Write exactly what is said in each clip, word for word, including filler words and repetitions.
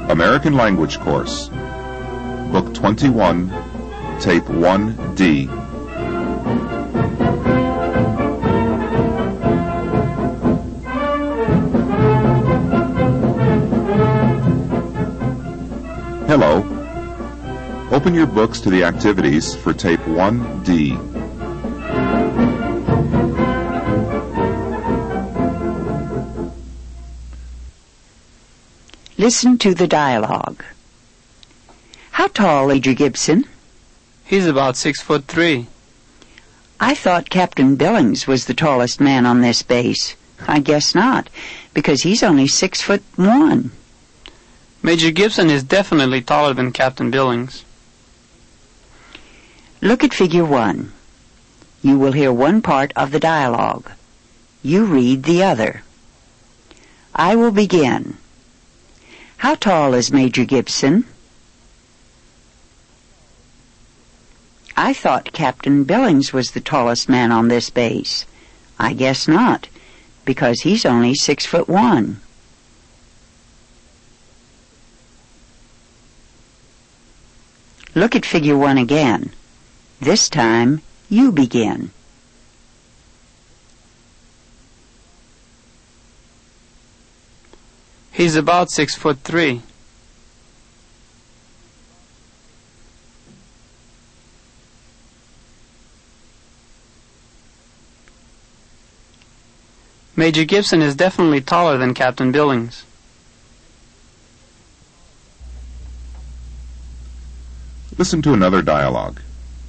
American Language Course, Book twenty-one, Tape one D. Hello. Open your books to the activities for Tape one D. Listen to the dialogue. How tall, Major Gibson? He's about six foot three. I thought Captain Billings was the tallest man on this base. I guess not, because he's only six foot one. Major Gibson is definitely taller than Captain Billings. Look at figure one. You will hear one part of the dialogue. You read the other. I will begin. How tall is Major Gibson? I thought Captain Billings was the tallest man on this base. I guess not, because he's only six foot one. Look at figure one again. This time, you begin. He's about six foot three. Major Gibson is definitely taller than Captain Billings. Listen to another dialogue.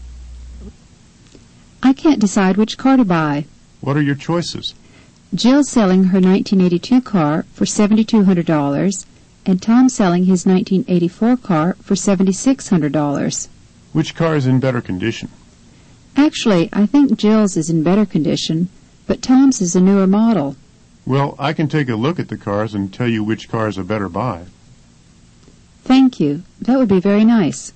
I can't decide which car to buy. What are your choices? Jill's selling her nineteen eighty-two car for seven thousand two hundred dollars, and Tom's selling his nineteen eighty-four car for seven thousand six hundred dollars. Which car is in better condition? Actually, I think Jill's is in better condition, but Tom's is a newer model. Well, I can take a look at the cars and tell you which car is a better buy. Thank you. That would be very nice.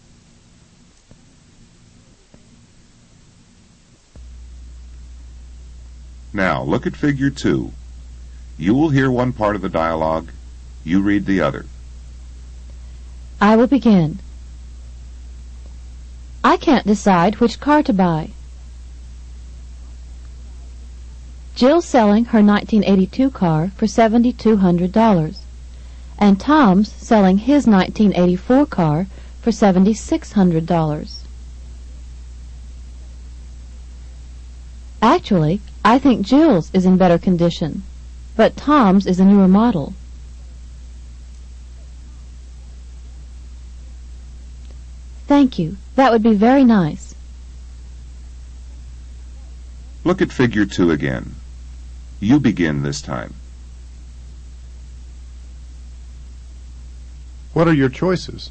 Now, look at figure two. You will hear one part of the dialogue. You read the other. I will begin. I can't decide which car to buy. Jill's selling her nineteen eighty-two car for seven thousand two hundred dollars, and Tom's selling his nineteen eighty-four car for seven thousand six hundred dollars. Actually, I think Jill's is in better condition, but Tom's is a newer model. Thank you. That would be very nice. Look at figure two again. You begin this time. What are your choices?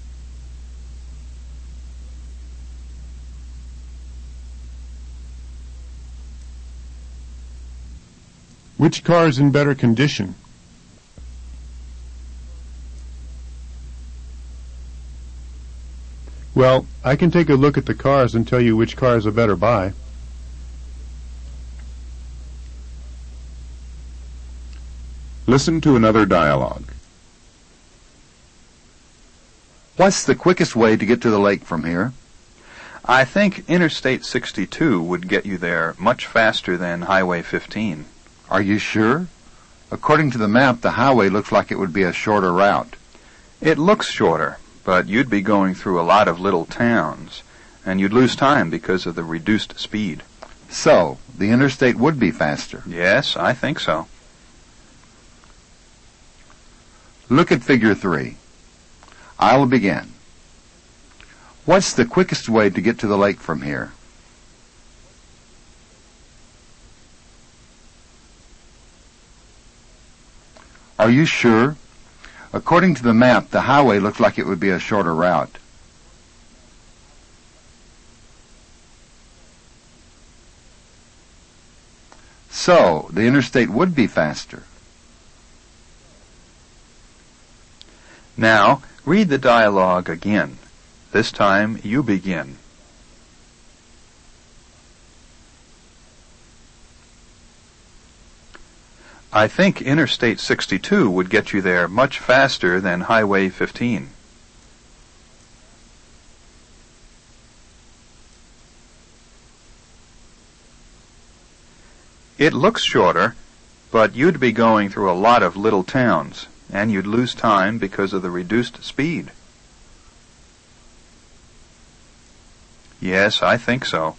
Which car is in better condition? Well, I can take a look at the cars and tell you which car is a better buy. Listen to another dialogue. What's the quickest way to get to the lake from here? I think Interstate sixty-two would get you there much faster than Highway fifteen. Are you sure? According to the map, the highway looks like it would be a shorter route. It looks shorter, but you'd be going through a lot of little towns, and you'd lose time because of the reduced speed. So, the interstate would be faster. Yes, I think so. Look at figure three. I'll begin. What's the quickest way to get to the lake from here? Are you sure? According to the map, the highway looks like it would be a shorter route. So, the interstate would be faster. Now, read the dialogue again. This time, you begin. I think Interstate sixty-two would get you there much faster than Highway fifteen. It looks shorter, but you'd be going through a lot of little towns, and you'd lose time because of the reduced speed. Yes, I think so.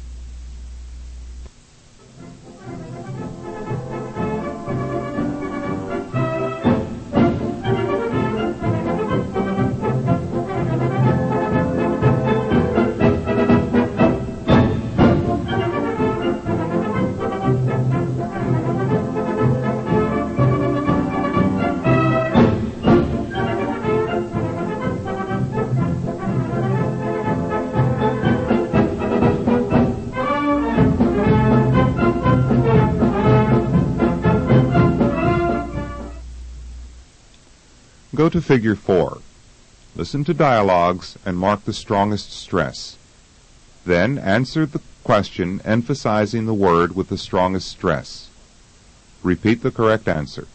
Go to Figure four. Listen to dialogues and mark the strongest stress. Then answer the question emphasizing the word with the strongest stress. Repeat the correct answer.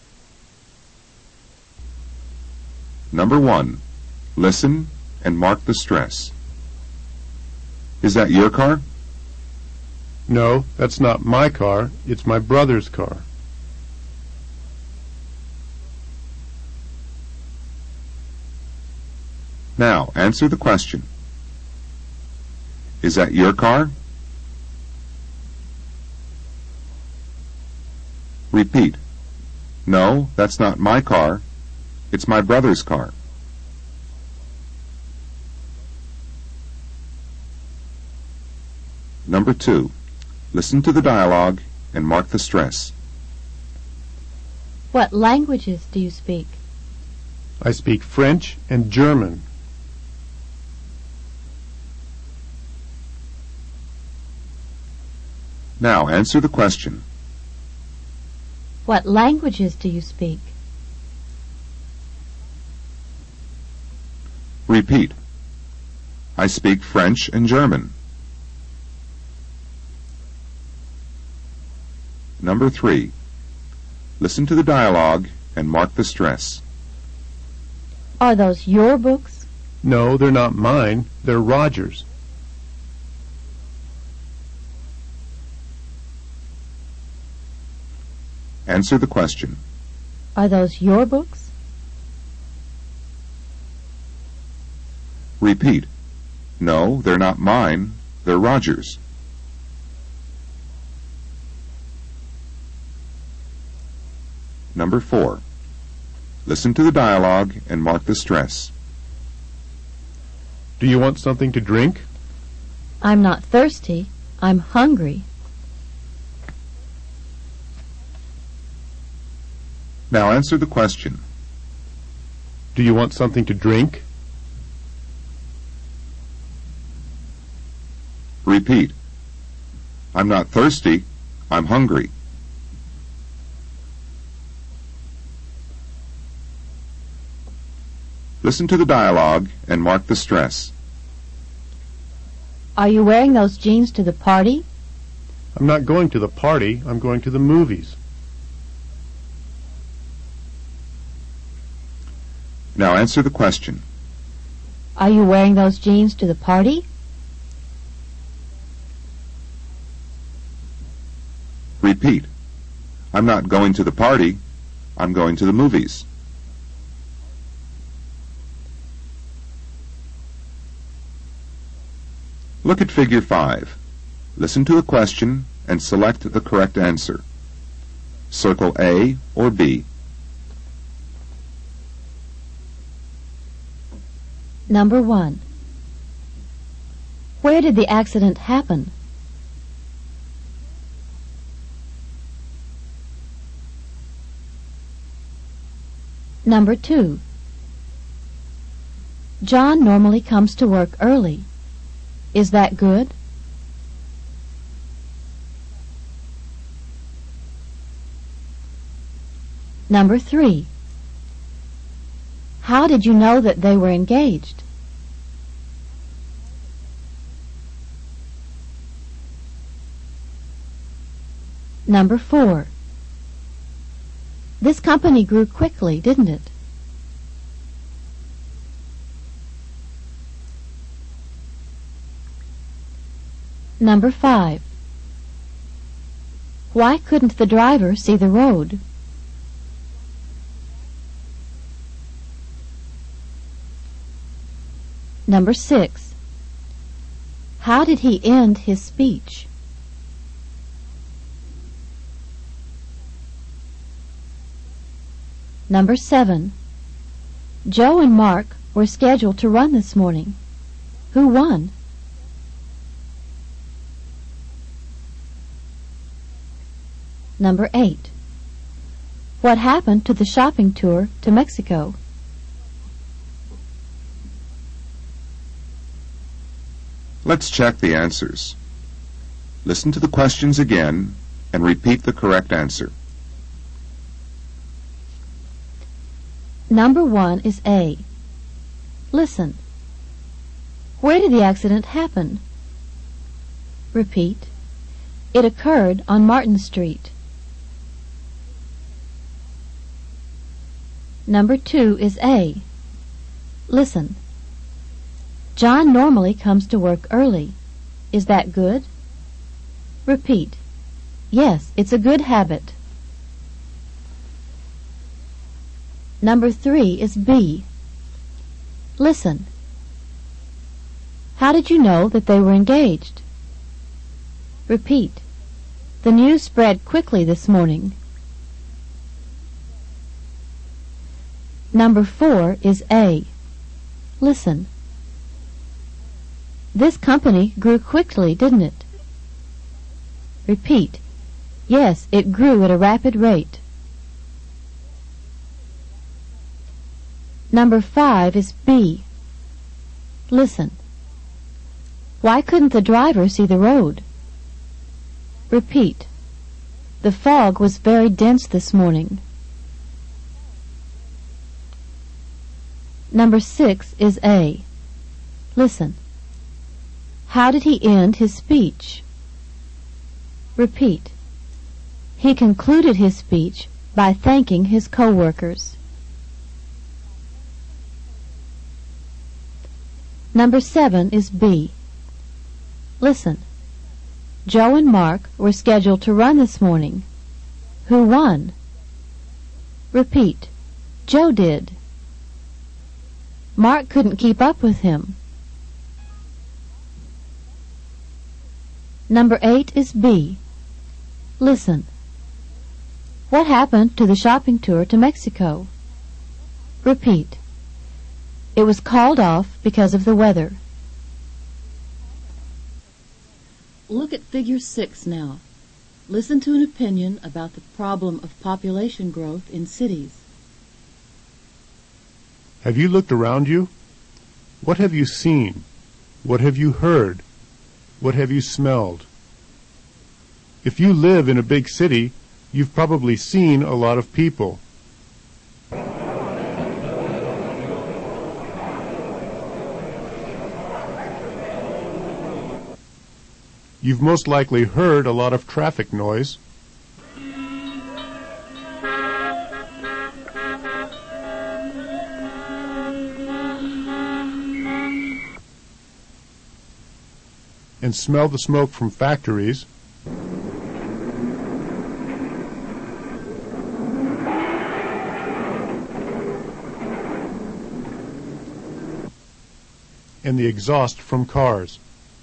Number one. Listen and mark the stress. Is that your car? No, that's not my car. It's my brother's car. Now, answer the question. Is that your car? Repeat. No, that's not my car. It's my brother's car. Number two. Listen to the dialogue and mark the stress. What languages do you speak? I speak French and German. Now, answer the question. What languages do you speak? Repeat. I speak French and German. Number three. Listen to the dialogue and mark the stress. Are those your books? No, they're not mine. They're Roger's. Answer the question. Are those your books? Repeat. No, they're not mine. They're Roger's. Number four. Listen to the dialogue and mark the stress. Do you want something to drink? I'm not thirsty. I'm hungry. Now answer the question. Do you want something to drink? Repeat. I'm not thirsty. I'm hungry. Listen to the dialogue and mark the stress. Are you wearing those jeans to the party? I'm not going to the party. I'm going to the movies. Now answer the question. Are you wearing those jeans to the party? Repeat. I'm not going to the party. I'm going to the movies. Look at Figure five. Listen to a question and select the correct answer. Circle A or B. Number one. Where did the accident happen? Number two. John normally comes to work early. Is that good? Number three. How did you know that they were engaged? Number four. This company grew quickly, didn't it? Number five. Why couldn't the driver see the road? Number six. How did he end his speech? Number seven. Joe and Mark were scheduled to run this morning. Who won? Number eight. What happened to the shopping tour to Mexico? Let's check the answers. Listen to the questions again and repeat the correct answer. Number one is A. Listen. Where did the accident happen? Repeat. It occurred on Martin Street. Number two is A. Listen. John normally comes to work early. Is that good? Repeat. Yes, it's a good habit. Number three is B. Listen. How did you know that they were engaged? Repeat. The news spread quickly this morning. Number four is A. Listen. This company grew quickly, didn't it? Repeat. Yes, it grew at a rapid rate. Number five is B. Listen. Why couldn't the driver see the road? Repeat. The fog was very dense this morning. Number six is A. Listen. How did he end his speech? Repeat. He concluded his speech by thanking his co-workers. Number seven is B. Listen. Joe and Mark were scheduled to run this morning. Who won? Repeat. Joe did. Mark couldn't keep up with him. Number eight is B. Listen. What happened to the shopping tour to Mexico? Repeat. It was called off because of the weather. Look at figure six now. Listen to an opinion about the problem of population growth in cities. Have you looked around you? What have you seen? What have you heard? What have you smelled? If you live in a big city, you've probably seen a lot of people. You've most likely heard a lot of traffic noise. And smell the smoke from factories. And the exhaust from cars.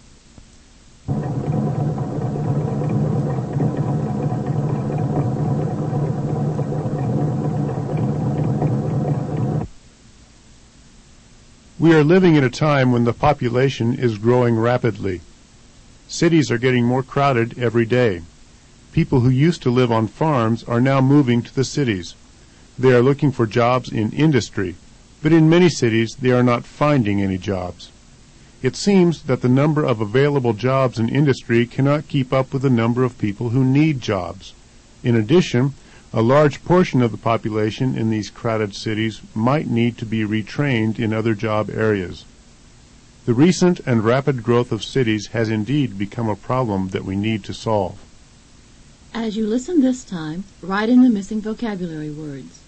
We are living in a time when the population is growing rapidly. Cities are getting more crowded every day. People who used to live on farms are now moving to the cities. They are looking for jobs in industry, but in many cities they are not finding any jobs. It seems that the number of available jobs in industry cannot keep up with the number of people who need jobs. In addition, a large portion of the population in these crowded cities might need to be retrained in other job areas. The recent and rapid growth of cities has indeed become a problem that we need to solve. As you listen this time, write in the missing vocabulary words.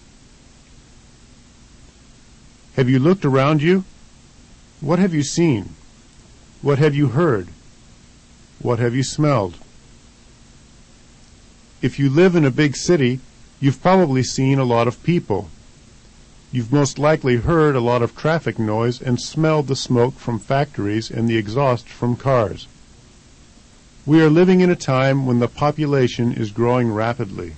Have you looked around you? What have you seen? What have you heard? What have you smelled? If you live in a big city, you've probably seen a lot of people. You've most likely heard a lot of traffic noise and smelled the smoke from factories and the exhaust from cars. We are living in a time when the population is growing rapidly.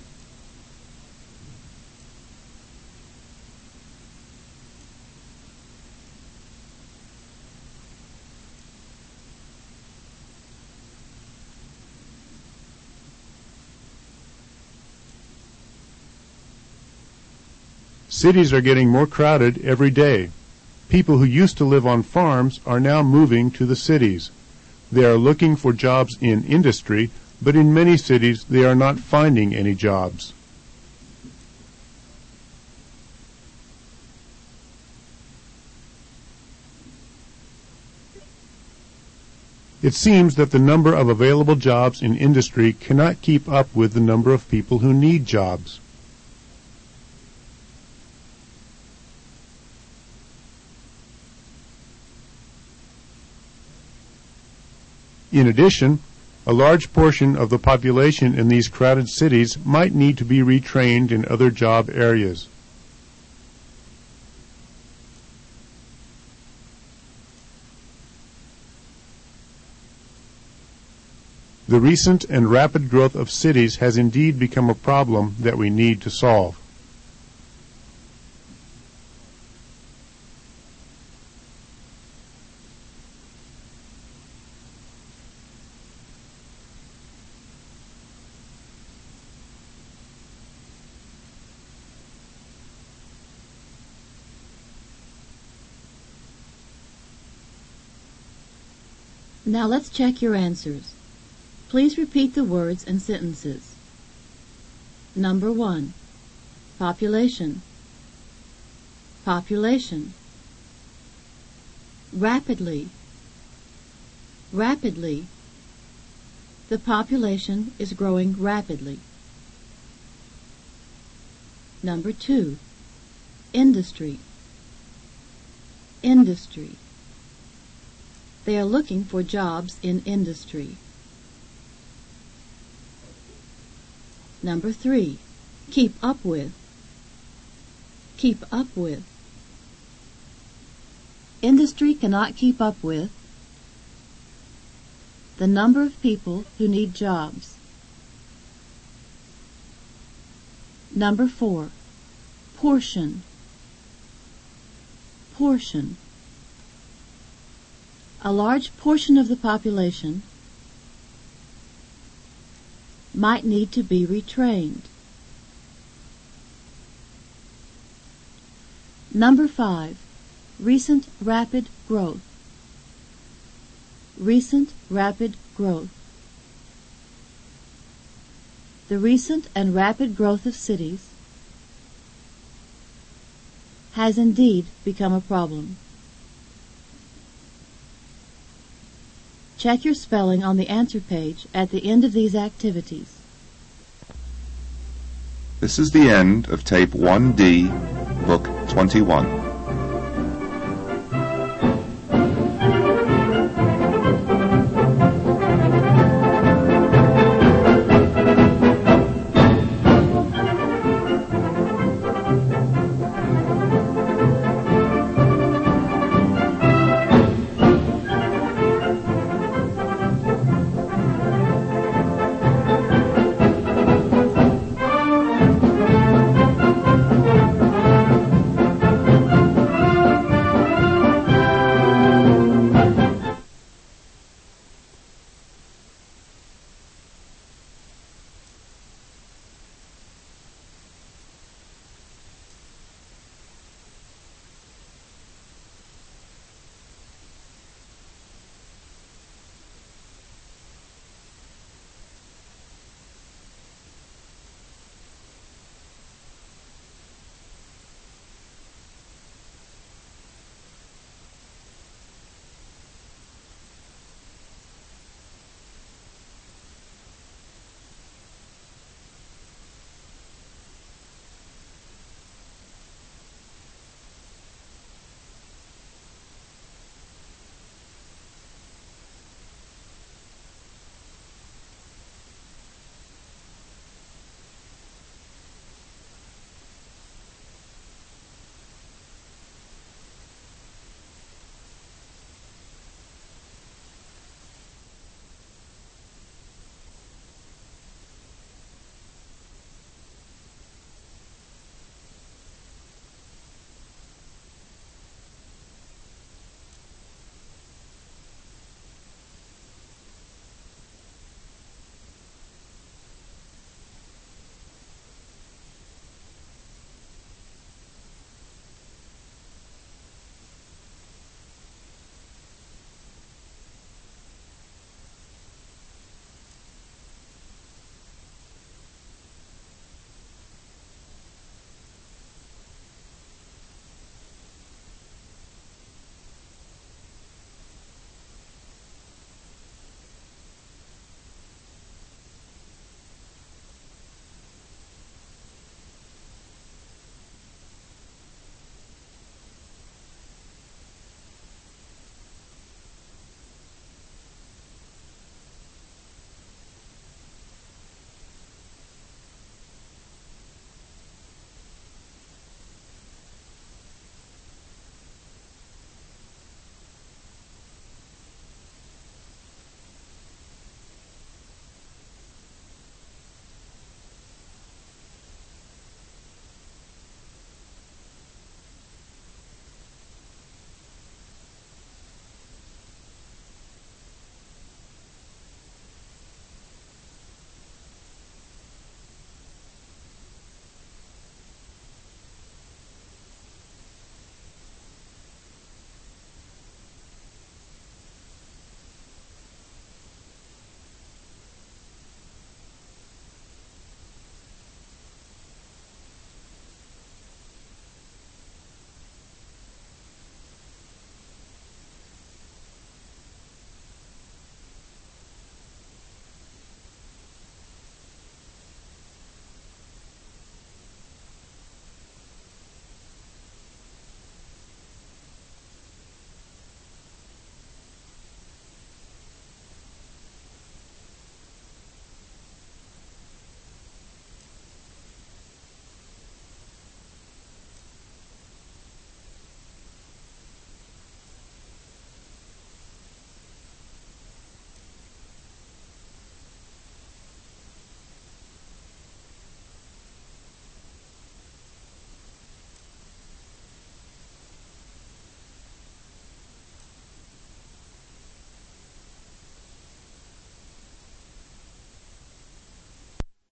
Cities are getting more crowded every day. People who used to live on farms are now moving to the cities. They are looking for jobs in industry, but in many cities they are not finding any jobs. It seems that the number of available jobs in industry cannot keep up with the number of people who need jobs. In addition, a large portion of the population in these crowded cities might need to be retrained in other job areas. The recent and rapid growth of cities has indeed become a problem that we need to solve. Now let's check your answers. Please repeat the words and sentences. Number one, population. Population. Rapidly. Rapidly. The population is growing rapidly. Number two, industry. Industry. They are looking for jobs in industry. Number three, keep up with. Keep up with. Industry cannot keep up with the number of people who need jobs. Number four, portion. Portion. A large portion of the population might need to be retrained. Number five, recent rapid growth. Recent rapid growth. The recent and rapid growth of cities has indeed become a problem. Check your spelling on the answer page at the end of these activities. This is the end of Tape one D, Book twenty-one.